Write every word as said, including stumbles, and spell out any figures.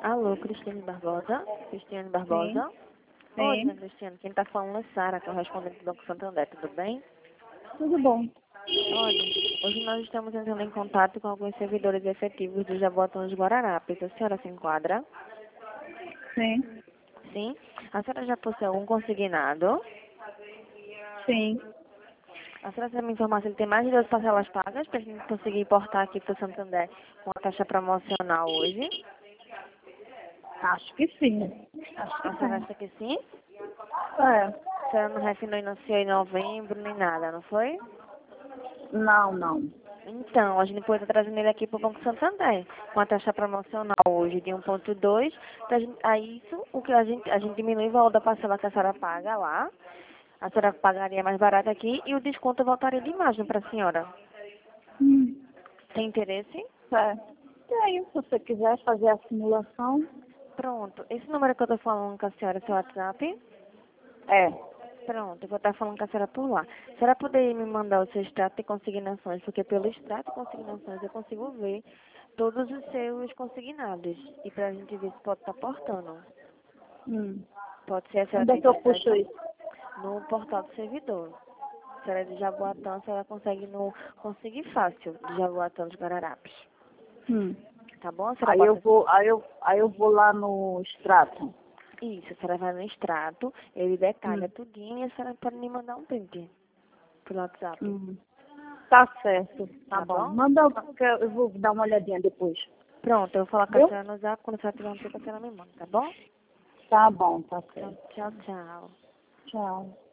Alô, Cristiane Barbosa? Cristiane Barbosa? Sim. Oi, Sim. dona Cristiane, quem está falando é Sara, correspondente do Banco Santander, tudo bem? Tudo bom. Olha, hoje nós estamos entrando em contato com alguns servidores efetivos do Jaboatão de Guararapes. A senhora se enquadra? Sim. Sim? A senhora já possui algum consignado? Sim. A senhora sabe me informar se ele tem mais de duas parcelas pagas para a gente conseguir importar aqui para o Santander com a taxa promocional hoje? Acho que sim. Acho que A senhora sim. acha que sim? É. A senhora não refinou e anunciou em novembro nem nada, não foi? Não, não. Então, a gente pode estar trazendo ele aqui para o Banco Santander, com a taxa promocional hoje de um ponto dois. A isso, o que a gente, a gente diminui o valor da parcela que a senhora paga lá. A senhora pagaria mais barato aqui e o desconto voltaria de imagem para a senhora. Hum. Tem interesse? É. Tenho. Se você quiser fazer a simulação. Pronto. Esse número que eu estou falando com a senhora é seu WhatsApp? É. Pronto, eu vou estar falando com a senhora por lá. A senhora poderia me mandar o seu extrato de consignações, porque pelo extrato de consignações eu consigo ver todos os seus consignados. E para a gente ver se pode estar portando. Hum. Pode ser, a senhora Onde é tem que eu puxo acesso isso? no portal do servidor. A senhora é de Jaboatão, a senhora consegue no Conseguir Fácil de Jaboatão de Guararapes. Hum. Tá bom? A senhora Aí eu bota vou, aí eu, aí eu vou lá no extrato. isso, a senhora vai no extrato, ele detalha Hum. tudinho e a senhora pode me mandar um print pelo WhatsApp. Hum. Tá certo. Tá Tá bom. bom? Manda, que eu vou dar uma olhadinha depois. Pronto, eu vou falar com a Viu? senhora no zap, quando a senhora tiver um tempo, a senhora me manda, tá bom? Tá bom, tá Então, certo. tchau, tchau. Tchau.